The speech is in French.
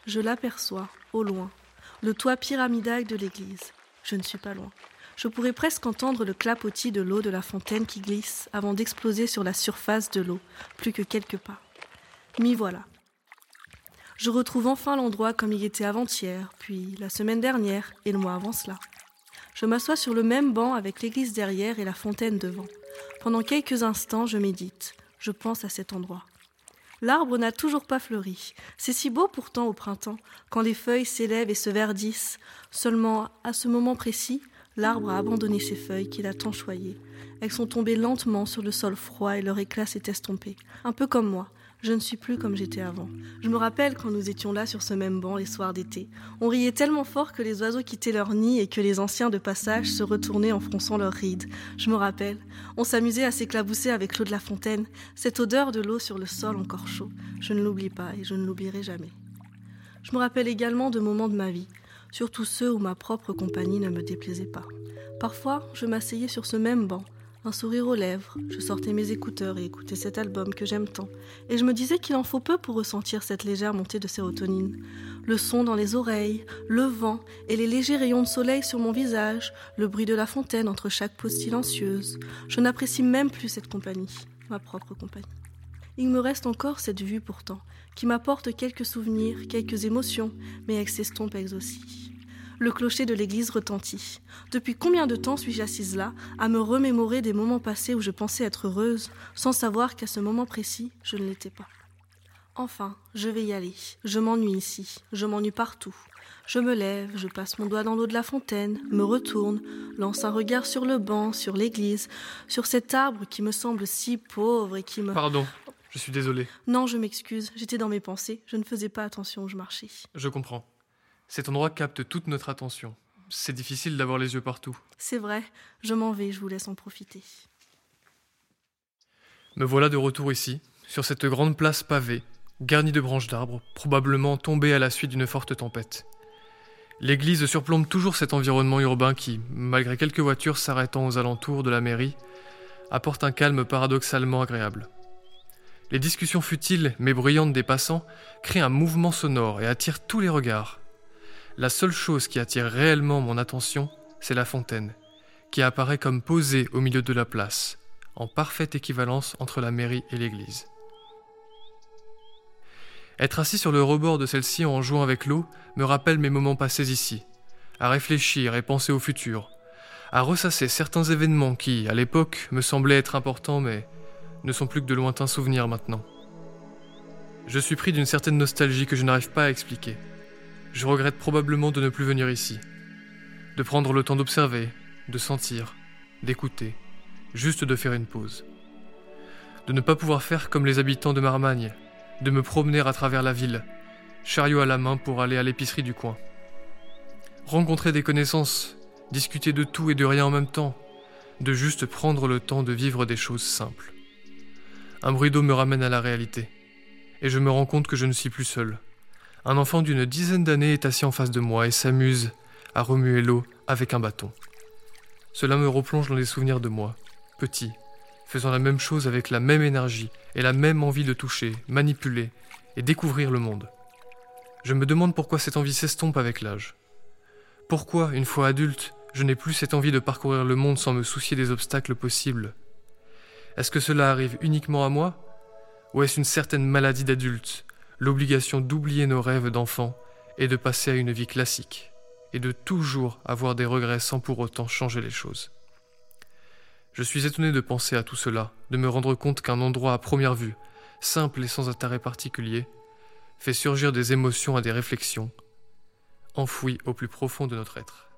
Je l'aperçois, au loin, le toit pyramidal de l'église. Je ne suis pas loin. Je pourrais presque entendre le clapotis de l'eau de la fontaine qui glisse avant d'exploser sur la surface de l'eau, plus que quelques pas. M'y voilà. Je retrouve enfin l'endroit comme il était avant-hier, puis la semaine dernière et le mois avant cela. Je m'assois sur le même banc avec l'église derrière et la fontaine devant. Pendant quelques instants, je médite. Je pense à cet endroit. L'arbre n'a toujours pas fleuri. C'est si beau pourtant au printemps, quand les feuilles s'élèvent et se verdissent. Seulement, à ce moment précis, l'arbre a abandonné ses feuilles qu'il a tant choyées. Elles sont tombées lentement sur le sol froid et leur éclat s'est estompé. Un peu comme moi. Je ne suis plus comme j'étais avant. Je me rappelle quand nous étions là sur ce même banc les soirs d'été. On riait tellement fort que les oiseaux quittaient leur nid et que les anciens de passage se retournaient en fronçant leurs rides. Je me rappelle. On s'amusait à s'éclabousser avec l'eau de la fontaine, cette odeur de l'eau sur le sol encore chaud. Je ne l'oublie pas et je ne l'oublierai jamais. Je me rappelle également de moments de ma vie, surtout ceux où ma propre compagnie ne me déplaisait pas. Parfois, je m'asseyais sur ce même banc, un sourire aux lèvres, je sortais mes écouteurs et écoutais cet album que j'aime tant. Et je me disais qu'il en faut peu pour ressentir cette légère montée de sérotonine. Le son dans les oreilles, le vent et les légers rayons de soleil sur mon visage, le bruit de la fontaine entre chaque pause silencieuse. Je n'apprécie même plus cette compagnie, ma propre compagnie. Il me reste encore cette vue pourtant, qui m'apporte quelques souvenirs, quelques émotions, mais elle s'estompe elle aussi. Le clocher de l'église retentit. Depuis combien de temps suis-je assise là, à me remémorer des moments passés où je pensais être heureuse, sans savoir qu'à ce moment précis, je ne l'étais pas. Enfin, je vais y aller. Je m'ennuie ici, je m'ennuie partout. Je me lève, je passe mon doigt dans l'eau de la fontaine, me retourne, lance un regard sur le banc, sur l'église, sur cet arbre qui me semble si pauvre et qui me... Pardon, je suis désolé. Non, je m'excuse, j'étais dans mes pensées, je ne faisais pas attention où je marchais. Je comprends. Cet endroit capte toute notre attention. C'est difficile d'avoir les yeux partout. C'est vrai, je m'en vais, je vous laisse en profiter. Me voilà de retour ici, sur cette grande place pavée, garnie de branches d'arbres, probablement tombées à la suite d'une forte tempête. L'église surplombe toujours cet environnement urbain qui, malgré quelques voitures s'arrêtant aux alentours de la mairie, apporte un calme paradoxalement agréable. Les discussions futiles mais bruyantes des passants créent un mouvement sonore et attirent tous les regards. La seule chose qui attire réellement mon attention, c'est la fontaine, qui apparaît comme posée au milieu de la place, en parfaite équivalence entre la mairie et l'église. Être assis sur le rebord de celle-ci en jouant avec l'eau me rappelle mes moments passés ici, à réfléchir et penser au futur, à ressasser certains événements qui, à l'époque, me semblaient être importants mais ne sont plus que de lointains souvenirs maintenant. Je suis pris d'une certaine nostalgie que je n'arrive pas à expliquer. Je regrette probablement de ne plus venir ici, de prendre le temps d'observer, de sentir, d'écouter, juste de faire une pause. De ne pas pouvoir faire comme les habitants de Marmagne, de me promener à travers la ville, chariot à la main pour aller à l'épicerie du coin. Rencontrer des connaissances, discuter de tout et de rien en même temps, de juste prendre le temps de vivre des choses simples. Un bruit d'eau me ramène à la réalité, et je me rends compte que je ne suis plus seul. Un enfant d'une dizaine d'années est assis en face de moi et s'amuse à remuer l'eau avec un bâton. Cela me replonge dans les souvenirs de moi, petit, faisant la même chose avec la même énergie et la même envie de toucher, manipuler et découvrir le monde. Je me demande pourquoi cette envie s'estompe avec l'âge. Pourquoi, une fois adulte, je n'ai plus cette envie de parcourir le monde sans me soucier des obstacles possibles. Est-ce que cela arrive uniquement à moi ? Ou est-ce une certaine maladie d'adulte ? L'obligation d'oublier nos rêves d'enfant et de passer à une vie classique, et de toujours avoir des regrets sans pour autant changer les choses. Je suis étonné de penser à tout cela, de me rendre compte qu'un endroit à première vue, simple et sans intérêt particulier, fait surgir des émotions à des réflexions, enfouies au plus profond de notre être.